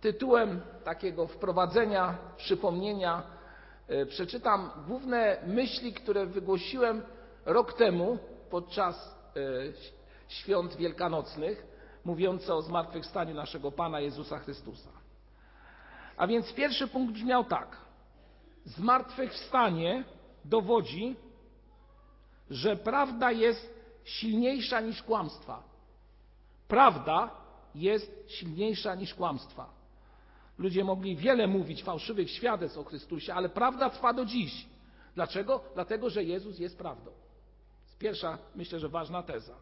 tytułem takiego wprowadzenia, przypomnienia przeczytam główne myśli, które wygłosiłem rok temu podczas świąt wielkanocnych, mówiące o zmartwychwstaniu naszego Pana Jezusa Chrystusa. A więc pierwszy punkt brzmiał tak. Zmartwychwstanie dowodzi, że prawda jest silniejsza niż kłamstwa. Prawda jest silniejsza niż kłamstwa. Ludzie mogli wiele mówić fałszywych świadectw o Chrystusie, ale prawda trwa do dziś. Dlaczego? Dlatego, że Jezus jest prawdą. To jest pierwsza, myślę, że ważna teza.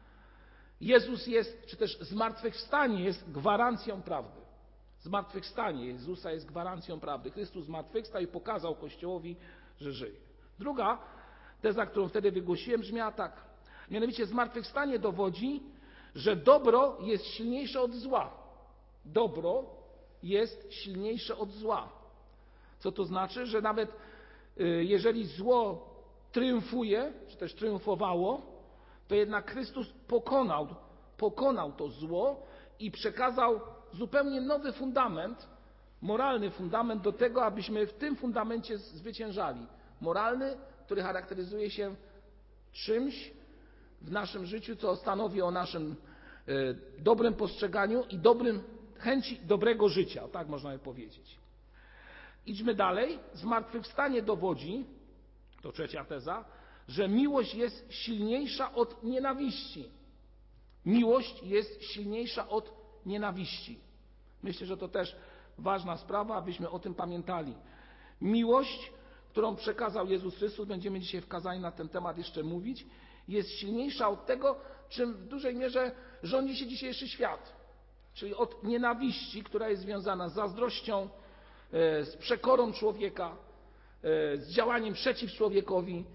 Jezus jest, czy też zmartwychwstanie jest gwarancją prawdy. Zmartwychwstanie Jezusa jest gwarancją prawdy. Chrystus zmartwychwstał i pokazał Kościołowi, że żyje. Druga teza, którą wtedy wygłosiłem, brzmiała tak. Mianowicie zmartwychwstanie dowodzi, że dobro jest silniejsze od zła. Dobro jest silniejsze od zła. Co to znaczy? Że nawet jeżeli zło triumfuje, czy też triumfowało, to jednak Chrystus pokonał to zło i przekazał zupełnie nowy fundament, moralny fundament do tego, abyśmy w tym fundamencie zwyciężali. Moralny, który charakteryzuje się czymś w naszym życiu, co stanowi o naszym dobrym postrzeganiu i chęci dobrego życia, tak można by powiedzieć. Idźmy dalej. Zmartwychwstanie dowodzi, to trzecia teza, że miłość jest silniejsza od nienawiści. Miłość jest silniejsza od nienawiści. Myślę, że to też ważna sprawa, abyśmy o tym pamiętali. Miłość, którą przekazał Jezus Chrystus, będziemy dzisiaj w kazaniu na ten temat jeszcze mówić, jest silniejsza od tego, czym w dużej mierze rządzi się dzisiejszy świat. Czyli od nienawiści, która jest związana z zazdrością, z przekorą człowieka, z działaniem przeciw człowiekowi.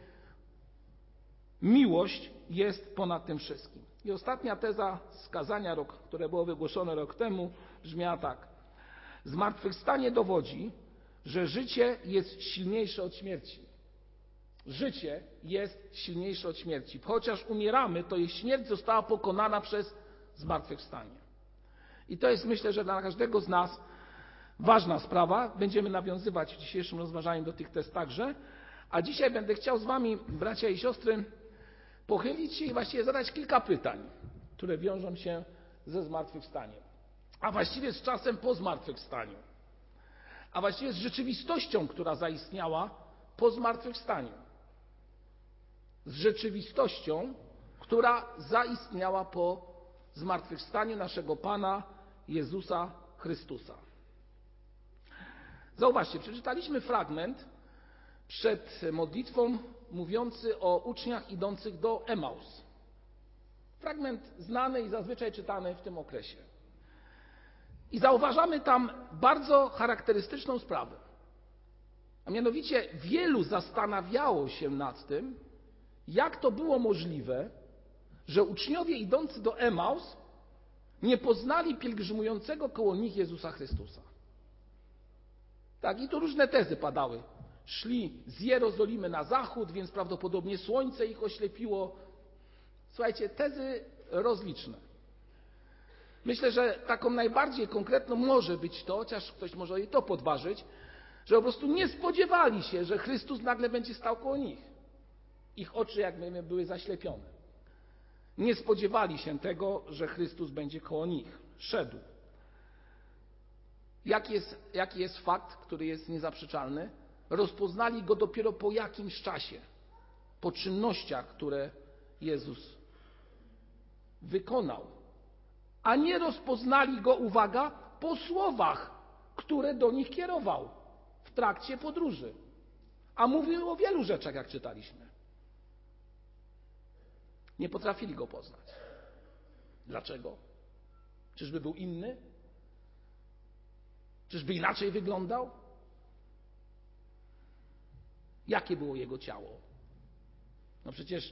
Miłość jest ponad tym wszystkim. I ostatnia teza z kazania, które było wygłoszone rok temu, brzmiała tak. Zmartwychwstanie dowodzi, że życie jest silniejsze od śmierci. Życie jest silniejsze od śmierci. Chociaż umieramy, to jej śmierć została pokonana przez zmartwychwstanie. I to jest, myślę, że dla każdego z nas ważna sprawa. Będziemy nawiązywać w dzisiejszym rozważaniu do tych tez także. A dzisiaj będę chciał z wami, bracia i siostry, pochylić się i właściwie zadać kilka pytań, które wiążą się ze zmartwychwstaniem. A właściwie z czasem po zmartwychwstaniu. A właściwie z rzeczywistością, która zaistniała po zmartwychwstaniu. Z rzeczywistością, która zaistniała po zmartwychwstaniu naszego Pana Jezusa Chrystusa. Zauważcie, przeczytaliśmy fragment przed modlitwą mówiący o uczniach idących do Emaus. Fragment znany i zazwyczaj czytany w tym okresie. I zauważamy tam bardzo charakterystyczną sprawę. A mianowicie wielu zastanawiało się nad tym, jak to było możliwe, że uczniowie idący do Emaus nie poznali pielgrzymującego koło nich Jezusa Chrystusa. Tak, i tu różne tezy padały. Szli z Jerozolimy na zachód, więc prawdopodobnie słońce ich oślepiło. Słuchajcie, tezy rozliczne. Myślę, że taką najbardziej konkretną może być to, chociaż ktoś może i to podważyć, że po prostu nie spodziewali się, że Chrystus nagle będzie stał koło nich. Ich oczy jakby były zaślepione. Nie spodziewali się tego, że Chrystus będzie koło nich. Szedł. Jaki jest fakt, który jest niezaprzeczalny? Rozpoznali Go dopiero po jakimś czasie. Po czynnościach, które Jezus wykonał. A nie rozpoznali Go, uwaga, po słowach, które do nich kierował w trakcie podróży. A mówił o wielu rzeczach, jak czytaliśmy. Nie potrafili Go poznać. Dlaczego? Czyżby był inny? Czyżby inaczej wyglądał? Jakie było Jego ciało? No przecież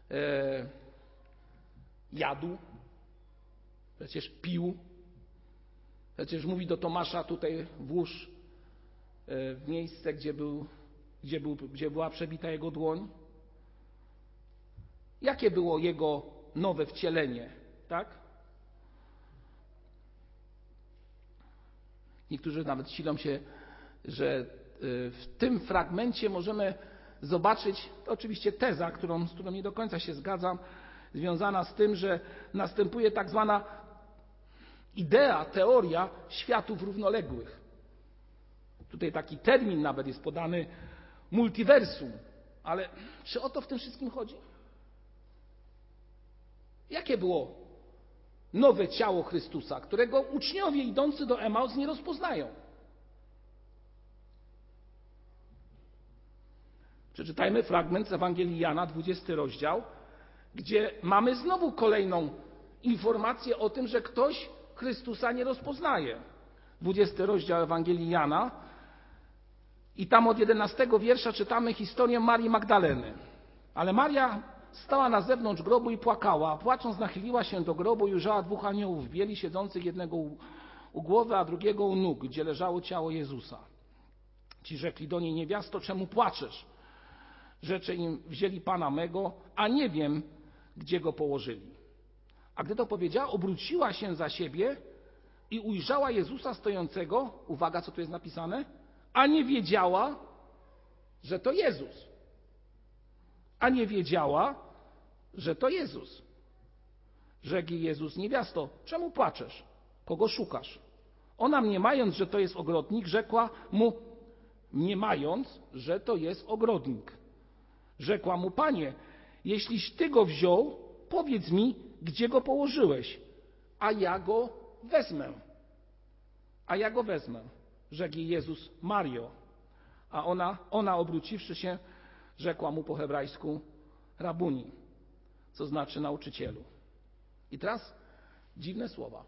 jadł, przecież pił, przecież mówi do Tomasza tutaj włóż w miejsce, gdzie była przebita Jego dłoń. Jakie było Jego nowe wcielenie, tak? Niektórzy nawet silą się, że w tym fragmencie możemy zobaczyć, to oczywiście teza, z którą nie do końca się zgadzam, związana z tym, że następuje tak zwana idea, teoria światów równoległych. Tutaj taki termin nawet jest podany, multiversum. Ale czy o to w tym wszystkim chodzi? Jakie było nowe ciało Chrystusa, którego uczniowie idący do Emaus nie rozpoznają? Przeczytajmy fragment z Ewangelii Jana, 20 rozdział, gdzie mamy znowu kolejną informację o tym, że ktoś Chrystusa nie rozpoznaje. 20 rozdział Ewangelii Jana i tam od 11 wiersza czytamy historię Marii Magdaleny. Ale Maria stała na zewnątrz grobu i płakała, a płacząc nachyliła się do grobu i ujrzała 2 aniołów bieli siedzących, jednego u głowy, a drugiego u nóg, gdzie leżało ciało Jezusa. Ci rzekli do niej: niewiasto, czemu płaczesz? Rzecze im: wzięli Pana mego, a nie wiem, gdzie go położyli. A gdy to powiedziała, obróciła się za siebie i ujrzała Jezusa stojącego, uwaga, co tu jest napisane, a nie wiedziała, że to Jezus. A nie wiedziała, że to Jezus. Rzekł jej Jezus: niewiasto, czemu płaczesz? Kogo szukasz? Ona, mniemając, że to jest ogrodnik, rzekła mu, Rzekła mu: Panie, jeśliś Ty go wziął, powiedz mi, gdzie go położyłeś, a ja go wezmę. Rzekł jej Jezus: Mario. A ona obróciwszy się, rzekła mu po hebrajsku: Rabuni, co znaczy nauczycielu. I teraz dziwne słowa.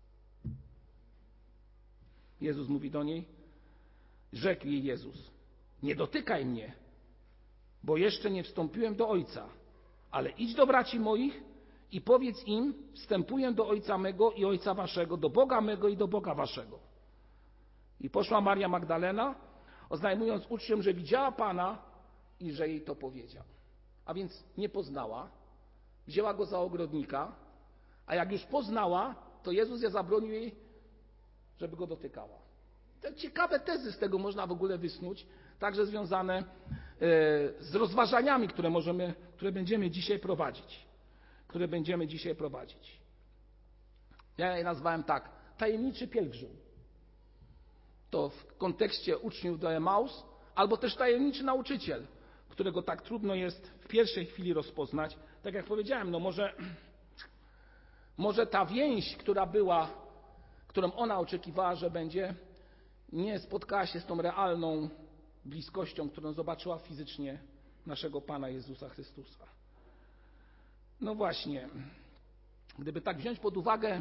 Jezus mówi do niej, rzekł jej Jezus: nie dotykaj mnie, bo jeszcze nie wstąpiłem do Ojca, ale idź do braci moich i powiedz im: wstępuję do Ojca mego i Ojca waszego, do Boga mego i do Boga waszego. I poszła Maria Magdalena, oznajmując uczniom, że widziała Pana i że jej to powiedział. A więc nie poznała, wzięła go za ogrodnika, a jak już poznała, to Jezus zabronił jej, żeby go dotykała. Te ciekawe tezy z tego można w ogóle wysnuć, także związane z rozważaniami, które będziemy dzisiaj prowadzić. Ja je nazwałem tak: tajemniczy pielgrzym. To w kontekście uczniów do Emaus, albo też tajemniczy nauczyciel, którego tak trudno jest w pierwszej chwili rozpoznać. Tak jak powiedziałem, może ta więź, którą ona oczekiwała, że będzie, nie spotkała się z tą realną bliskością, którą zobaczyła fizycznie naszego Pana Jezusa Chrystusa. No właśnie, gdyby tak wziąć pod uwagę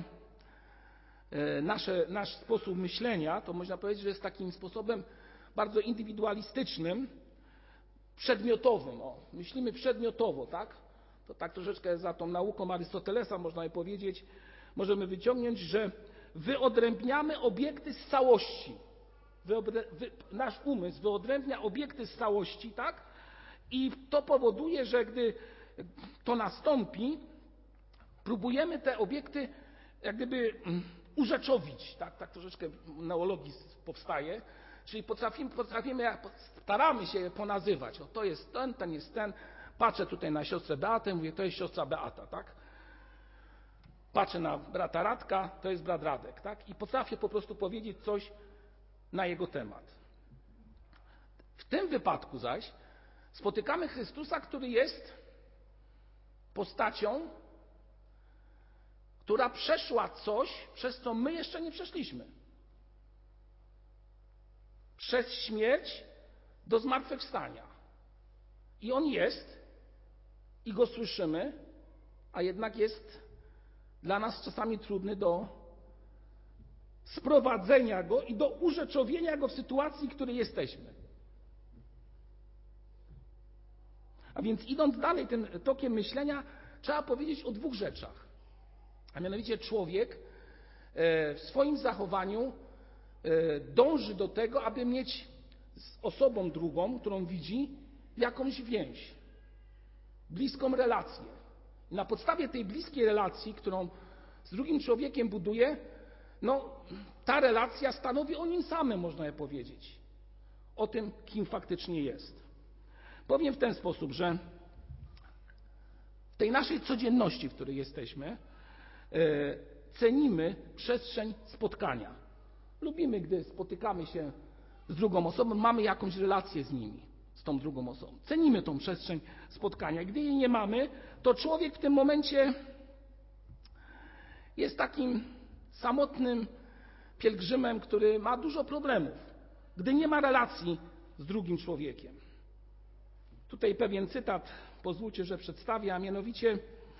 nasz sposób myślenia, to można powiedzieć, że jest takim sposobem bardzo indywidualistycznym, przedmiotowym. Myślimy przedmiotowo, tak? To tak troszeczkę za tą nauką Arystotelesa można by powiedzieć, możemy wyciągnąć, że wyodrębniamy obiekty z całości. Nasz umysł wyodrębnia obiekty z całości, tak? I to powoduje, że gdy to nastąpi, próbujemy te obiekty jak gdyby urzeczowić, tak troszeczkę neologizm powstaje, czyli staramy się je ponazywać. To jest ten jest ten. Patrzę tutaj na siostrę Beatę, mówię: to jest siostra Beata, tak? Patrzę na brata Radka, to jest brat Radek, tak? I potrafię po prostu powiedzieć coś na jego temat. W tym wypadku zaś spotykamy Chrystusa, który jest postacią, która przeszła coś, przez co my jeszcze nie przeszliśmy. Przez śmierć do zmartwychwstania. I On jest, i Go słyszymy, a jednak jest dla nas czasami trudny do sprowadzenia Go i do urzeczowienia Go w sytuacji, w której jesteśmy. A więc idąc dalej tym tokiem myślenia, trzeba powiedzieć o 2 rzeczach. A mianowicie człowiek w swoim zachowaniu dąży do tego, aby mieć z osobą drugą, którą widzi, jakąś więź, bliską relację. Na podstawie tej bliskiej relacji, którą z drugim człowiekiem buduje, ta relacja stanowi o nim samym, można powiedzieć. O tym, kim faktycznie jest. Powiem w ten sposób, że w tej naszej codzienności, w której jesteśmy, cenimy przestrzeń spotkania. Lubimy, gdy spotykamy się z drugą osobą, mamy jakąś relację z nimi, z tą drugą osobą. Cenimy tą przestrzeń spotkania. Gdy jej nie mamy, to człowiek w tym momencie jest takim samotnym pielgrzymem, który ma dużo problemów, gdy nie ma relacji z drugim człowiekiem. Tutaj pewien cytat, pozwólcie, że przedstawię, a mianowicie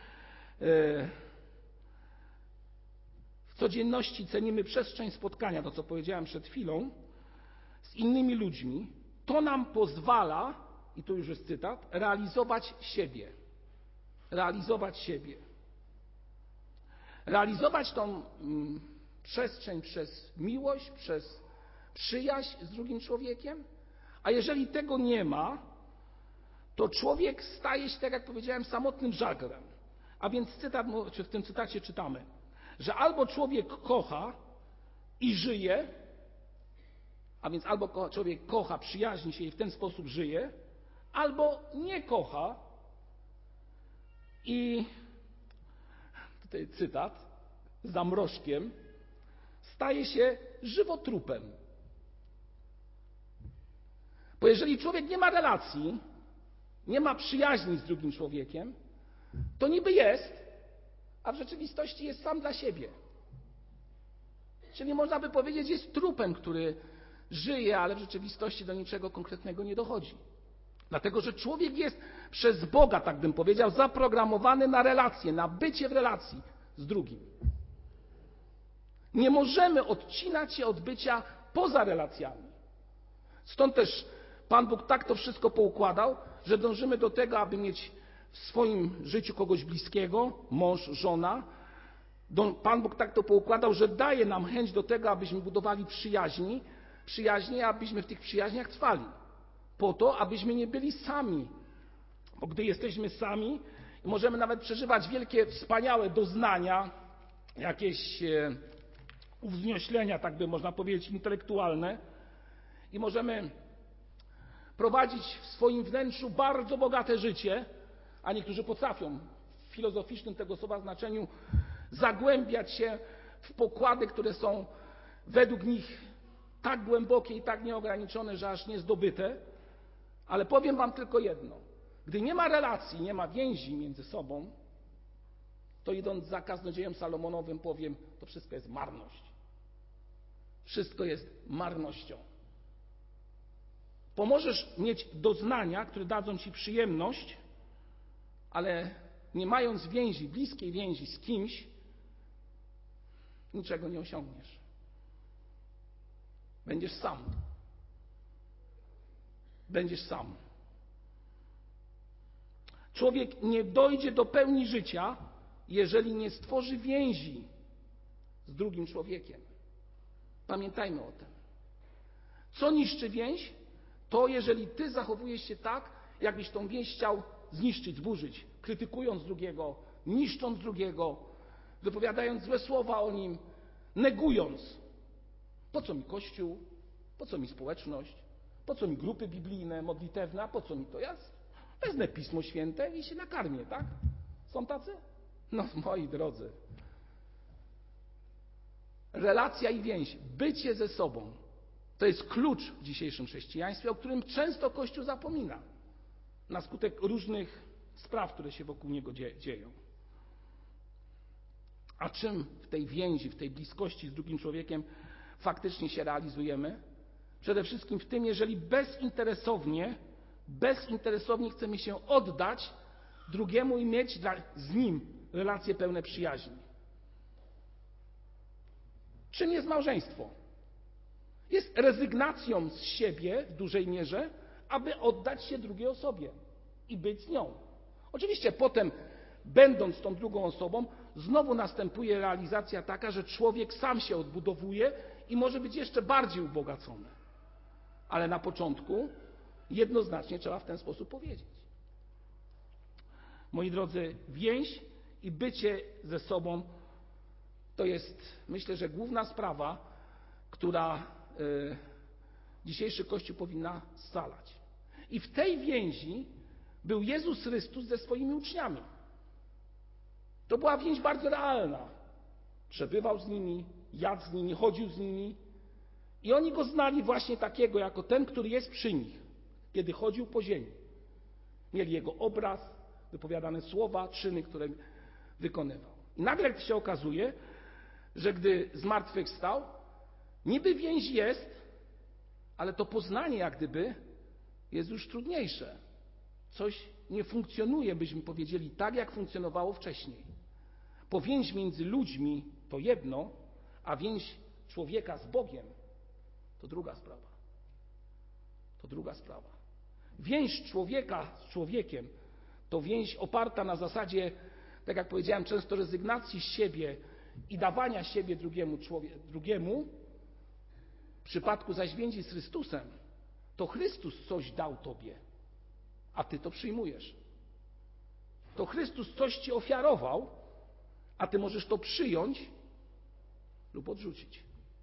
w codzienności cenimy przestrzeń spotkania, to co powiedziałem przed chwilą, z innymi ludźmi. To nam pozwala, i tu już jest cytat, realizować siebie. Realizować siebie. Realizować tą przestrzeń przez miłość, przez przyjaźń z drugim człowiekiem, a jeżeli tego nie ma, to człowiek staje się, tak jak powiedziałem, samotnym żaglem. A więc w tym cytacie czytamy, że albo człowiek kocha i żyje, a więc albo człowiek kocha, przyjaźni się i w ten sposób żyje, albo nie kocha i tutaj cytat z zamrożkiem, staje się żywotrupem. Bo jeżeli człowiek nie ma relacji, nie ma przyjaźni z drugim człowiekiem, to niby jest, a w rzeczywistości jest sam dla siebie. Czyli można by powiedzieć, jest trupem, który żyje, ale w rzeczywistości do niczego konkretnego nie dochodzi. Dlatego, że człowiek jest przez Boga, tak bym powiedział, zaprogramowany na relacje, na bycie w relacji z drugim. Nie możemy odcinać się od bycia poza relacjami. Stąd też Pan Bóg tak to wszystko poukładał, że dążymy do tego, aby mieć w swoim życiu kogoś bliskiego, mąż, żona. Pan Bóg tak to poukładał, że daje nam chęć do tego, abyśmy budowali przyjaźnie, abyśmy w tych przyjaźniach trwali. Po to, abyśmy nie byli sami. Bo gdy jesteśmy sami, możemy nawet przeżywać wielkie, wspaniałe doznania, jakieś uwznioślenia, tak by można powiedzieć, intelektualne i możemy prowadzić w swoim wnętrzu bardzo bogate życie, a niektórzy potrafią w filozoficznym tego słowa znaczeniu zagłębiać się w pokłady, które są według nich tak głębokie i tak nieograniczone, że aż niezdobyte. Ale powiem wam tylko jedno. Gdy nie ma relacji, nie ma więzi między sobą, to idąc za kaznodziejem Salomonowym powiem, to wszystko jest marność. Wszystko jest marnością. Bo możesz mieć doznania, które dadzą ci przyjemność, ale nie mając więzi, bliskiej więzi z kimś, niczego nie osiągniesz. Będziesz sam. Będziesz sam. Człowiek nie dojdzie do pełni życia, jeżeli nie stworzy więzi z drugim człowiekiem. Pamiętajmy o tym. Co niszczy więź? To jeżeli ty zachowujesz się tak, jakbyś tą więź chciał zniszczyć, zburzyć, krytykując drugiego, niszcząc drugiego, wypowiadając złe słowa o nim, negując. Po co mi Kościół? Po co mi społeczność? Po co mi grupy biblijne, modlitewne? A po co mi to? Ja wezmę Pismo Święte i się nakarmię, tak? Są tacy? No, moi drodzy. Relacja i więź, bycie ze sobą, to jest klucz w dzisiejszym chrześcijaństwie, o którym często Kościół zapomina na skutek różnych spraw, które się wokół niego dzieją. A czym w tej więzi, w tej bliskości z drugim człowiekiem faktycznie się realizujemy? Przede wszystkim w tym, jeżeli bezinteresownie chcemy się oddać drugiemu i mieć z nim relacje pełne przyjaźni. Czym jest małżeństwo? Jest rezygnacją z siebie w dużej mierze, aby oddać się drugiej osobie i być z nią. Oczywiście potem, będąc tą drugą osobą, znowu następuje realizacja taka, że człowiek sam się odbudowuje i może być jeszcze bardziej ubogacony. Ale na początku jednoznacznie trzeba w ten sposób powiedzieć. Moi drodzy, więź i bycie ze sobą To jest, myślę, że główna sprawa, która dzisiejszy Kościół powinna scalać. I w tej więzi był Jezus Chrystus ze swoimi uczniami. To była więź bardzo realna. Przebywał z nimi, jadł z nimi, chodził z nimi i oni go znali właśnie takiego, jako ten, który jest przy nich, kiedy chodził po ziemi. Mieli jego obraz, wypowiadane słowa, czyny, które wykonywał. I nagle się okazuje, że gdy zmartwychwstał, niby więź jest, ale to poznanie jak gdyby jest już trudniejsze. Coś nie funkcjonuje, byśmy powiedzieli, tak, jak funkcjonowało wcześniej. Bo więź między ludźmi to jedno, a więź człowieka z Bogiem to druga sprawa. To druga sprawa. Więź człowieka z człowiekiem to więź oparta na zasadzie, tak jak powiedziałem, często rezygnacji z siebie i dawania siebie drugiemu. W przypadku zaś więzi z Chrystusem, to Chrystus coś dał tobie, a ty to przyjmujesz. To Chrystus coś ci ofiarował, a ty możesz to przyjąć lub odrzucić.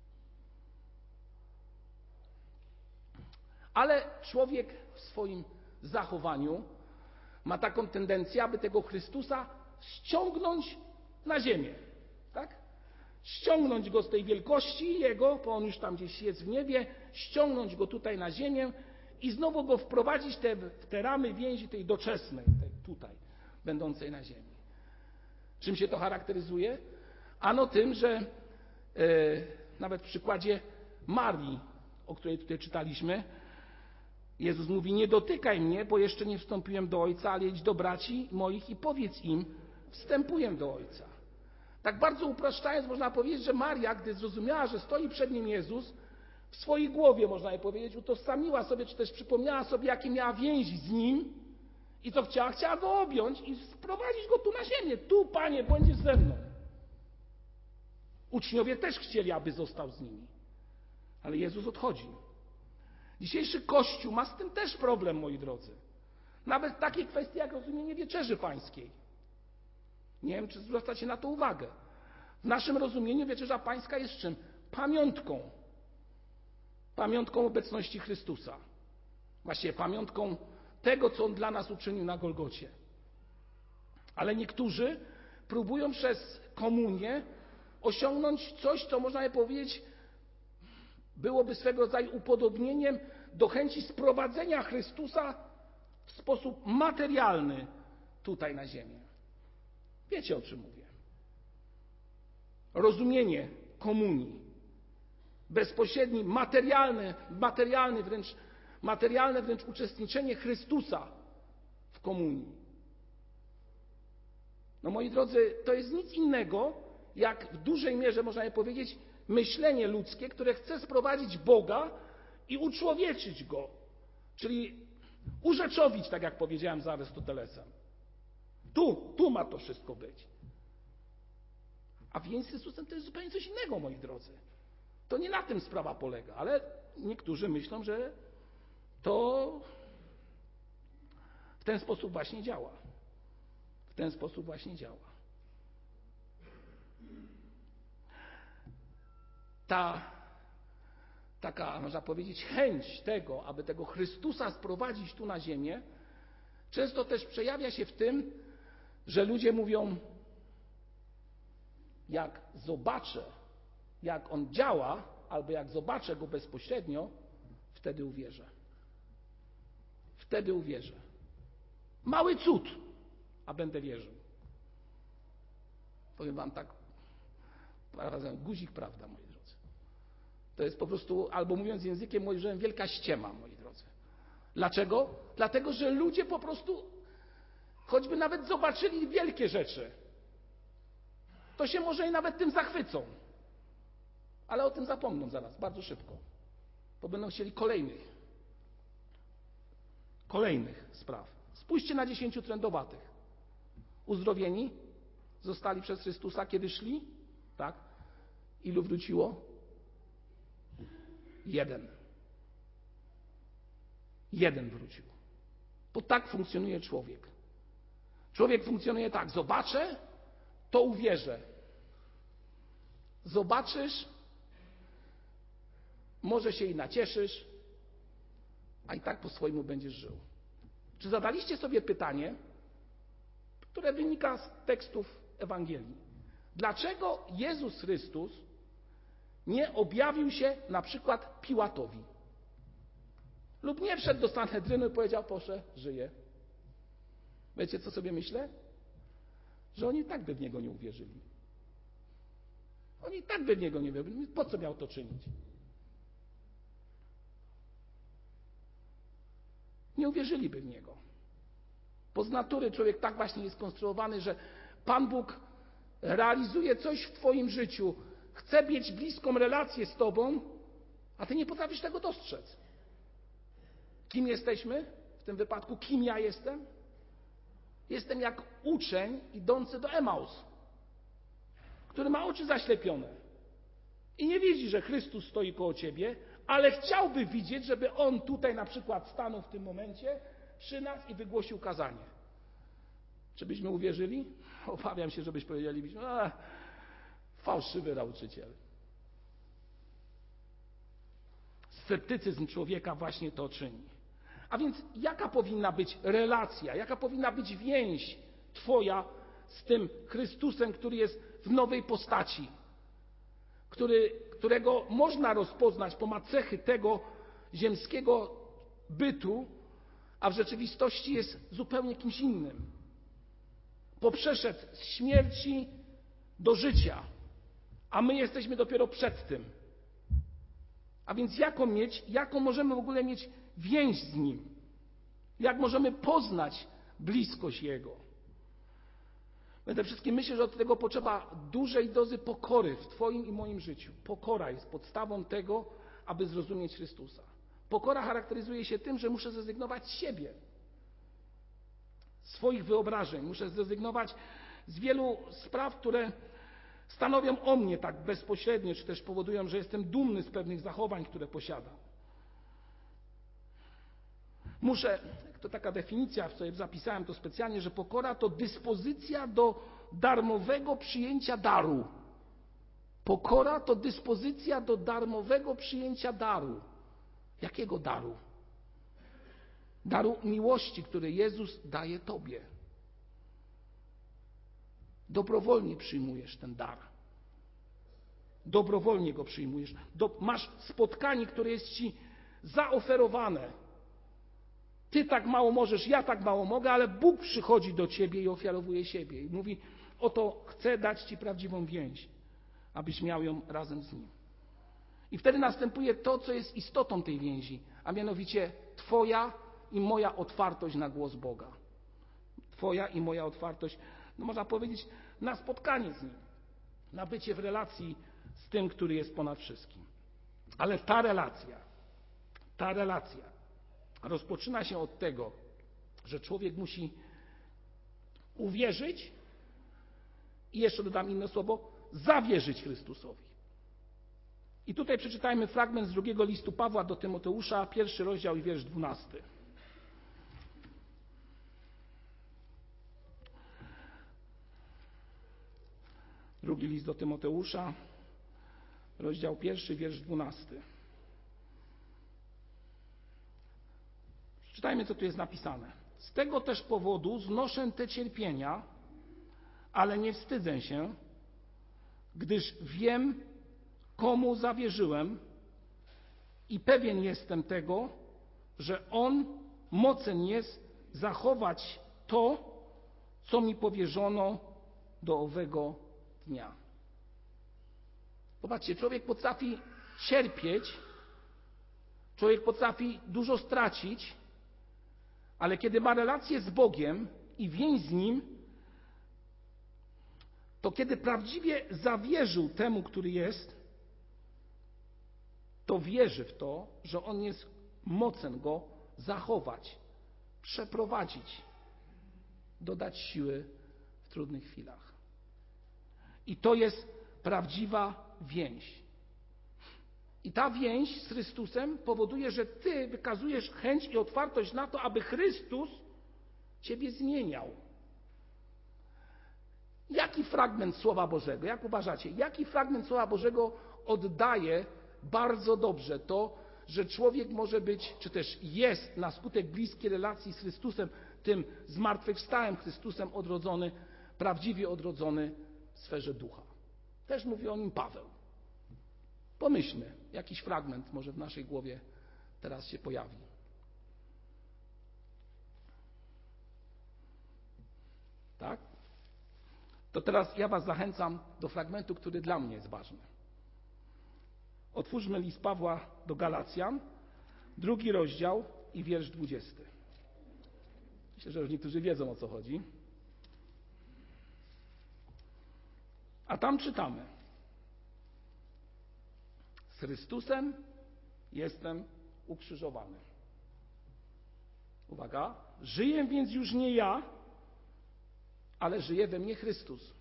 Ale człowiek w swoim zachowaniu ma taką tendencję, aby tego Chrystusa ściągnąć na ziemię. Tak? Ściągnąć go z tej wielkości Jego, bo On już tam gdzieś jest w niebie, ściągnąć go tutaj na ziemię i znowu go wprowadzić w te ramy więzi tej doczesnej, tej tutaj, będącej na ziemi. Czym się to charakteryzuje? Ano tym, że nawet w przykładzie Marii, o której tutaj czytaliśmy, Jezus mówi: nie dotykaj mnie, bo jeszcze nie wstąpiłem do Ojca, ale idź do braci moich i powiedz im: wstępuję do Ojca. Tak bardzo upraszczając, można powiedzieć, że Maria, gdy zrozumiała, że stoi przed nim Jezus, w swojej głowie, można powiedzieć, utożsamiła sobie, czy też przypomniała sobie, jakie miała więzi z Nim i co chciała. Chciała go objąć i sprowadzić go tu na ziemię. Tu, Panie, będziesz ze mną. Uczniowie też chcieli, aby został z nimi. Ale Jezus odchodzi. Dzisiejszy Kościół ma z tym też problem, moi drodzy. Nawet takie kwestie jak rozumienie Wieczerzy Pańskiej. Nie wiem, czy zwracacie na to uwagę. W naszym rozumieniu Wieczerza Pańska jest czym? Pamiątką. Pamiątką obecności Chrystusa. Właściwie pamiątką tego, co On dla nas uczynił na Golgocie. Ale niektórzy próbują przez komunię osiągnąć coś, co można by powiedzieć byłoby swego rodzaju upodobnieniem do chęci sprowadzenia Chrystusa w sposób materialny tutaj na ziemię. Wiecie, o czym mówię. Rozumienie komunii, bezpośrednie, materialne wręcz uczestniczenie Chrystusa w komunii. No moi drodzy, to jest nic innego, jak w dużej mierze, można by powiedzieć, myślenie ludzkie, które chce sprowadzić Boga i uczłowieczyć Go. Czyli urzeczowić, tak jak powiedziałem za Arystotelesem. Tu ma to wszystko być. A więź z Chrystusem to jest zupełnie coś innego, moi drodzy. To nie na tym sprawa polega, ale niektórzy myślą, że to w ten sposób właśnie działa. W ten sposób właśnie działa. Taka, można powiedzieć, chęć tego, aby tego Chrystusa sprowadzić tu na ziemię, często też przejawia się w tym, że ludzie mówią: jak zobaczę, jak On działa, albo jak zobaczę Go bezpośrednio, wtedy uwierzę. Wtedy uwierzę. Mały cud, a będę wierzył. Powiem wam tak, guzik prawda, moi drodzy. To jest po prostu, albo mówiąc językiem mojżeszowym, wielka ściema, moi drodzy. Dlaczego? Dlatego, że ludzie po prostu, choćby nawet zobaczyli wielkie rzeczy, to się może i nawet tym zachwycą. Ale o tym zapomną zaraz, bardzo szybko. Bo będą chcieli kolejnych spraw. Spójrzcie na 10 trędowatych. Uzdrowieni zostali przez Chrystusa, kiedy szli? Tak? Ilu wróciło? 1. 1 wrócił. Bo tak funkcjonuje człowiek. Człowiek funkcjonuje tak: zobaczę, to uwierzę. zobaczysz, może się i nacieszysz, a i tak po swojemu będziesz żył. Czy zadaliście sobie pytanie, które wynika z tekstów Ewangelii? Dlaczego Jezus Chrystus nie objawił się na przykład Piłatowi? Lub nie wszedł do Sanhedrynu i powiedział: proszę, żyję. Wiecie, co sobie myślę? Że oni i tak by w Niego nie uwierzyli. Oni i tak by w Niego nie uwierzyli. Po co miał to czynić? Nie uwierzyliby w Niego. Bo z natury człowiek tak właśnie jest skonstruowany, że Pan Bóg realizuje coś w Twoim życiu, chce mieć bliską relację z Tobą, a Ty nie potrafisz tego dostrzec. Kim jesteśmy? W tym wypadku kim ja jestem? Jestem jak uczeń idący do Emaus, który ma oczy zaślepione i nie widzi, że Chrystus stoi koło ciebie, ale chciałby widzieć, żeby on tutaj na przykład stanął w tym momencie przy nas i wygłosił kazanie. Czy byśmy uwierzyli? Obawiam się, żebyśmy powiedzieli, fałszywy nauczyciel. Sceptycyzm człowieka właśnie to czyni. A więc jaka powinna być relacja, jaka powinna być więź Twoja z tym Chrystusem, który jest w nowej postaci, którego można rozpoznać, bo ma cechy tego ziemskiego bytu, a w rzeczywistości jest zupełnie kimś innym. Bo przeszedł z śmierci do życia, a my jesteśmy dopiero przed tym. A więc jaką możemy w ogóle mieć więź z Nim? Jak możemy poznać bliskość Jego? Przede wszystkim myślę, że od tego potrzeba dużej dozy pokory w Twoim i moim życiu. Pokora jest podstawą tego, aby zrozumieć Chrystusa. Pokora charakteryzuje się tym, że muszę zrezygnować z siebie, swoich wyobrażeń. Muszę zrezygnować z wielu spraw, które stanowią o mnie tak bezpośrednio, czy też powodują, że jestem dumny z pewnych zachowań, które posiadam. To taka definicja, w sobie zapisałem to specjalnie, że pokora to dyspozycja do darmowego przyjęcia daru. Pokora to dyspozycja do darmowego przyjęcia daru. Jakiego daru? Daru miłości, który Jezus daje Tobie. Dobrowolnie przyjmujesz ten dar. Dobrowolnie go przyjmujesz. Masz spotkanie, które jest Ci zaoferowane. Ty tak mało możesz, ja tak mało mogę, ale Bóg przychodzi do Ciebie i ofiarowuje siebie. I mówi: oto chcę dać Ci prawdziwą więź, abyś miał ją razem z Nim. I wtedy następuje to, co jest istotą tej więzi, a mianowicie Twoja i moja otwartość na głos Boga. Twoja i moja otwartość, można powiedzieć, na spotkanie z Nim, na bycie w relacji z tym, który jest ponad wszystkim. Ale ta relacja rozpoczyna się od tego, że człowiek musi uwierzyć i jeszcze dodam inne słowo, zawierzyć Chrystusowi. I tutaj przeczytajmy fragment z 2 listu Pawła do Tymoteusza, 1 rozdział i wiersz 12. Drugi list do Tymoteusza, rozdział 1, wiersz 12. Przeczytajmy, co tu jest napisane. Z tego też powodu znoszę te cierpienia, ale nie wstydzę się, gdyż wiem, komu zawierzyłem i pewien jestem tego, że On mocen jest zachować to, co mi powierzono do owego dnia. Zobaczcie, człowiek potrafi cierpieć, człowiek potrafi dużo stracić, ale kiedy ma relację z Bogiem i więź z Nim, to kiedy prawdziwie zawierzył temu, który jest, to wierzy w to, że On jest mocen go zachować, przeprowadzić, dodać siły w trudnych chwilach. I to jest prawdziwa więź. I ta więź z Chrystusem powoduje, że Ty wykazujesz chęć i otwartość na to, aby Chrystus Ciebie zmieniał. Jaki fragment Słowa Bożego, jak uważacie, jaki fragment Słowa Bożego oddaje bardzo dobrze to, że człowiek może być, czy też jest na skutek bliskiej relacji z Chrystusem, tym zmartwychwstałym Chrystusem odrodzony, prawdziwie odrodzony w sferze ducha. Też mówi o nim Paweł. Pomyślmy, jakiś fragment może w naszej głowie teraz się pojawi. Tak? To teraz ja was zachęcam do fragmentu, który dla mnie jest ważny. Otwórzmy list Pawła do Galacjan, 2 rozdział i wiersz 20. Myślę, że już niektórzy wiedzą, o co chodzi. A tam czytamy: z Chrystusem jestem ukrzyżowany. Uwaga, żyję więc już nie ja, ale żyje we mnie Chrystus.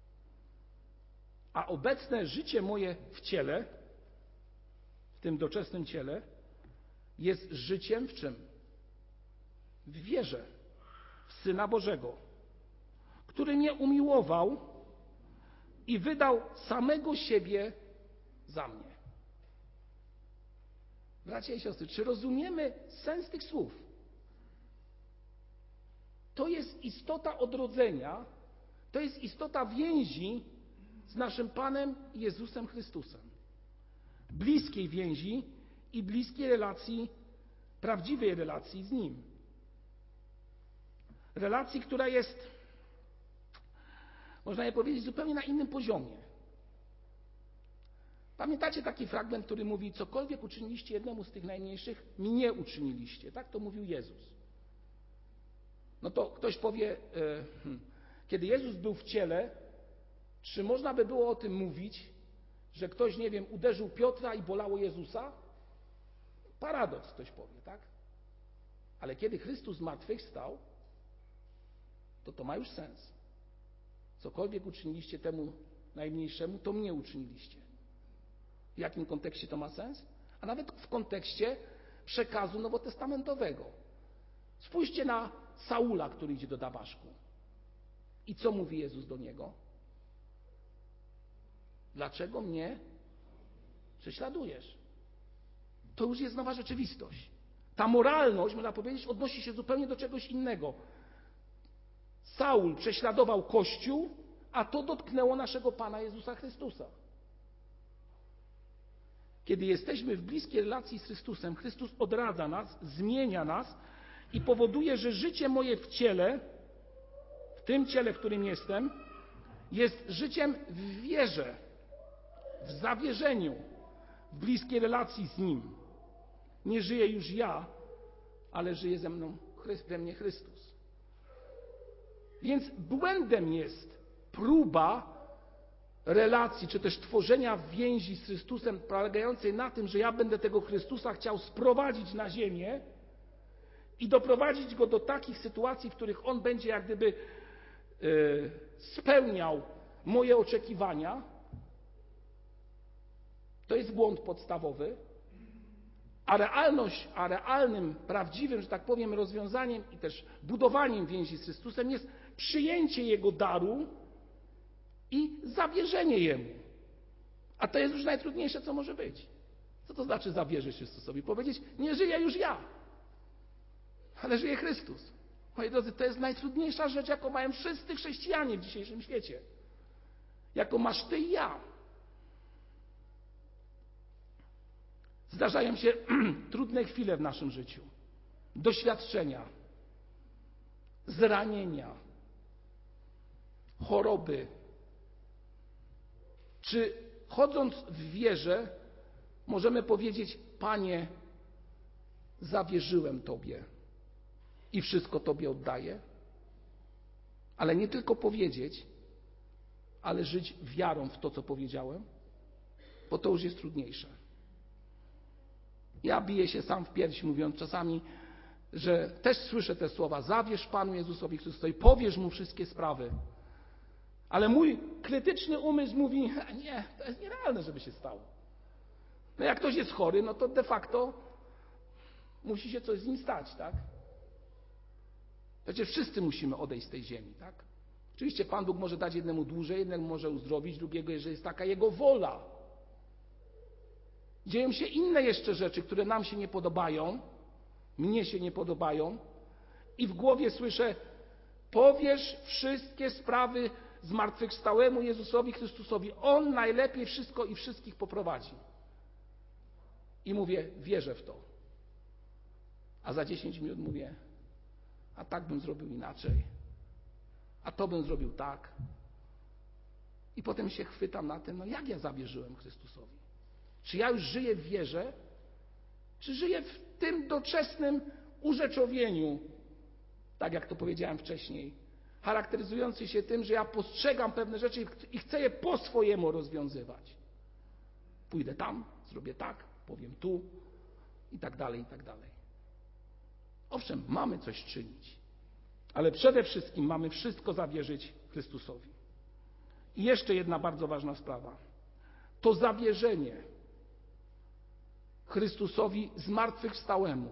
A obecne życie moje w ciele, w tym doczesnym ciele, jest życiem w czym? W wierze w Syna Bożego, który mnie umiłował i wydał samego siebie za mnie. Bracia i siostry, czy rozumiemy sens tych słów? To jest istota odrodzenia, to jest istota więzi z naszym Panem Jezusem Chrystusem. Bliskiej więzi i bliskiej relacji, prawdziwej relacji z Nim. Relacji, która jest, można je powiedzieć, zupełnie na innym poziomie. Pamiętacie taki fragment, który mówi: cokolwiek uczyniliście jednemu z tych najmniejszych, mnie uczyniliście. Tak to mówił Jezus. No to ktoś powie, kiedy Jezus był w ciele, czy można by było o tym mówić, że ktoś, nie wiem, uderzył Piotra i bolało Jezusa? Paradoks, ktoś powie, tak? Ale kiedy Chrystus zmartwychwstał, to ma już sens. Cokolwiek uczyniliście temu najmniejszemu, to mnie uczyniliście. W jakim kontekście to ma sens? A nawet w kontekście przekazu nowotestamentowego. Spójrzcie na Saula, który idzie do Damaszku. I co mówi Jezus do niego? Dlaczego mnie prześladujesz? To już jest nowa rzeczywistość. Ta moralność, można powiedzieć, odnosi się zupełnie do czegoś innego. Saul prześladował Kościół, a to dotknęło naszego Pana Jezusa Chrystusa. Kiedy jesteśmy w bliskiej relacji z Chrystusem, Chrystus odradza nas, zmienia nas i powoduje, że życie moje w ciele, w tym ciele, w którym jestem, jest życiem w wierze, w zawierzeniu, w bliskiej relacji z Nim. Nie żyję już ja, ale żyje we mnie Chrystus. Więc błędem jest próba relacji, czy też tworzenia więzi z Chrystusem polegającej na tym, że ja będę tego Chrystusa chciał sprowadzić na ziemię i doprowadzić Go do takich sytuacji, w których On będzie jak gdyby spełniał moje oczekiwania. To jest błąd podstawowy, a realnym, prawdziwym, że tak powiem, rozwiązaniem i też budowaniem więzi z Chrystusem jest przyjęcie Jego daru i zawierzenie Jemu. A to jest już najtrudniejsze, co może być. Co to znaczy zawierzyć Chrystusowi? Powiedzieć: nie żyję już ja, ale żyje Chrystus. Moi drodzy, to jest najtrudniejsza rzecz, jaką mają wszyscy chrześcijanie w dzisiejszym świecie. Jaką masz ty i ja. Zdarzają się trudne chwile w naszym życiu. Doświadczenia, zranienia, choroby. Czy chodząc w wierze możemy powiedzieć: Panie, zawierzyłem Tobie i wszystko Tobie oddaję? Ale nie tylko powiedzieć, ale żyć wiarą w to, co powiedziałem, bo to już jest trudniejsze. Ja biję się sam w pierś, mówiąc czasami, że też słyszę te słowa: zawierz Panu Jezusowi Chrystusowi, powierz Mu wszystkie sprawy. Ale mój krytyczny umysł mówi: nie, to jest nierealne, żeby się stało. No jak ktoś jest chory, no to de facto musi się coś z nim stać, tak? Przecież wszyscy musimy odejść z tej ziemi, tak? Oczywiście Pan Bóg może dać jednemu dłużej, jednemu może uzdrowić, drugiego, jeżeli jest taka Jego wola. Dzieją się inne jeszcze rzeczy, które nam się nie podobają, mnie się nie podobają i w głowie słyszę: powierz wszystkie sprawy zmartwychwstałemu Jezusowi Chrystusowi. On najlepiej wszystko i wszystkich poprowadzi. I mówię: wierzę w to. A za 10 minut mówię: a tak bym zrobił inaczej. A to bym zrobił tak. I potem się chwytam na tym, jak ja zawierzyłem Chrystusowi? Czy ja już żyję w wierze? Czy żyję w tym doczesnym urzeczowieniu, tak jak to powiedziałem wcześniej, charakteryzujący się tym, że ja postrzegam pewne rzeczy i chcę je po swojemu rozwiązywać. Pójdę tam, zrobię tak, powiem tu i tak dalej, i tak dalej. Owszem, mamy coś czynić, ale przede wszystkim mamy wszystko zawierzyć Chrystusowi. I jeszcze jedna bardzo ważna sprawa. To zawierzenie Chrystusowi zmartwychwstałemu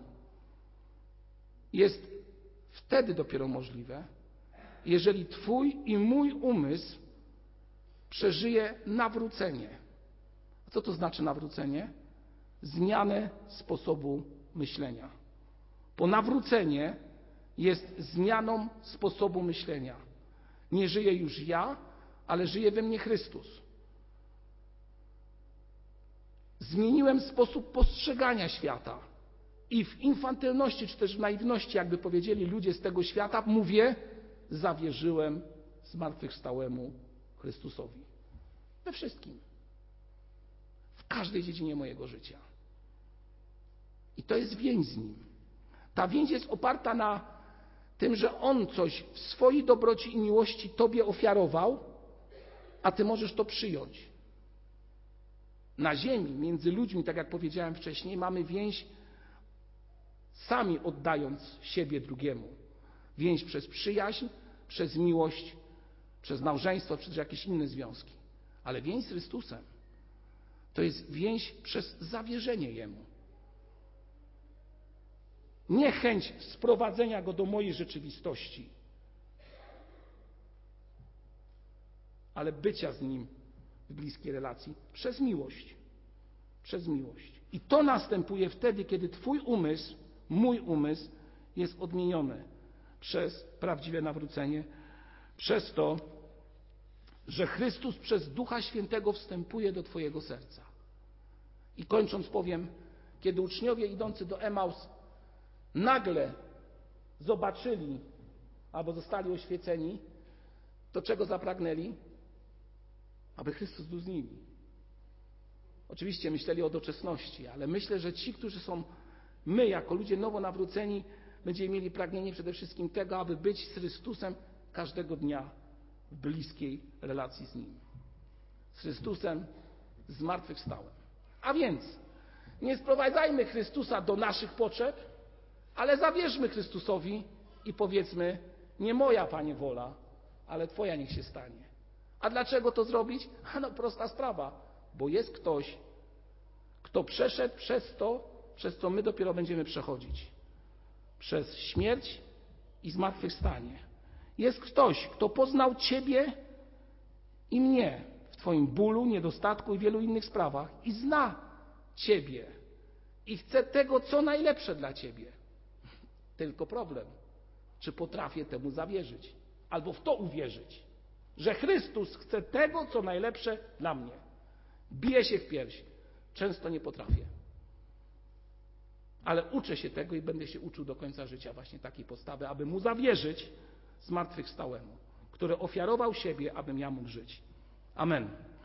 jest wtedy dopiero możliwe, jeżeli Twój i mój umysł przeżyje nawrócenie. A co to znaczy nawrócenie? Zmianę sposobu myślenia. Bo nawrócenie jest zmianą sposobu myślenia. Nie żyję już ja, ale żyje we mnie Chrystus. Zmieniłem sposób postrzegania świata. I w infantylności, czy też w naiwności, jakby powiedzieli ludzie z tego świata, mówię: zawierzyłem zmartwychwstałemu Chrystusowi. We wszystkim. W każdej dziedzinie mojego życia. I to jest więź z Nim. Ta więź jest oparta na tym, że On coś w swojej dobroci i miłości Tobie ofiarował, a Ty możesz to przyjąć. Na ziemi, między ludźmi, tak jak powiedziałem wcześniej, mamy więź sami oddając siebie drugiemu. Więź przez przyjaźń, przez miłość, przez małżeństwo, przez jakieś inne związki. Ale więź z Chrystusem to jest więź przez zawierzenie Jemu. Nie chęć sprowadzenia Go do mojej rzeczywistości, ale bycia z Nim w bliskiej relacji przez miłość. Przez miłość. I to następuje wtedy, kiedy Twój umysł, mój umysł jest odmieniony przez prawdziwe nawrócenie, przez to, że Chrystus przez Ducha Świętego wstępuje do Twojego serca. I kończąc powiem, kiedy uczniowie idący do Emaus nagle zobaczyli albo zostali oświeceni, to czego zapragnęli? Aby Chrystus był z nimi. Oczywiście myśleli o doczesności, ale myślę, że ci, którzy są my, jako ludzie nowo nawróceni, będziemy mieli pragnienie przede wszystkim tego, aby być z Chrystusem każdego dnia w bliskiej relacji z Nim. Z Chrystusem zmartwychwstałym. A więc nie sprowadzajmy Chrystusa do naszych potrzeb, ale zawierzmy Chrystusowi i powiedzmy: nie moja, Panie, wola, ale Twoja niech się stanie. A dlaczego to zrobić? Prosta sprawa. Bo jest ktoś, kto przeszedł przez to, przez co my dopiero będziemy przechodzić. Przez śmierć i zmartwychwstanie. Jest ktoś, kto poznał Ciebie i mnie w Twoim bólu, niedostatku i wielu innych sprawach i zna Ciebie i chce tego, co najlepsze dla Ciebie. Tylko problem, czy potrafię temu zawierzyć albo w to uwierzyć, że Chrystus chce tego, co najlepsze dla mnie. Biję się w pierś. Często nie potrafię. Ale uczę się tego i będę się uczył do końca życia właśnie takiej postawy, aby Mu zawierzyć zmartwychwstałemu, który ofiarował siebie, abym ja mógł żyć. Amen.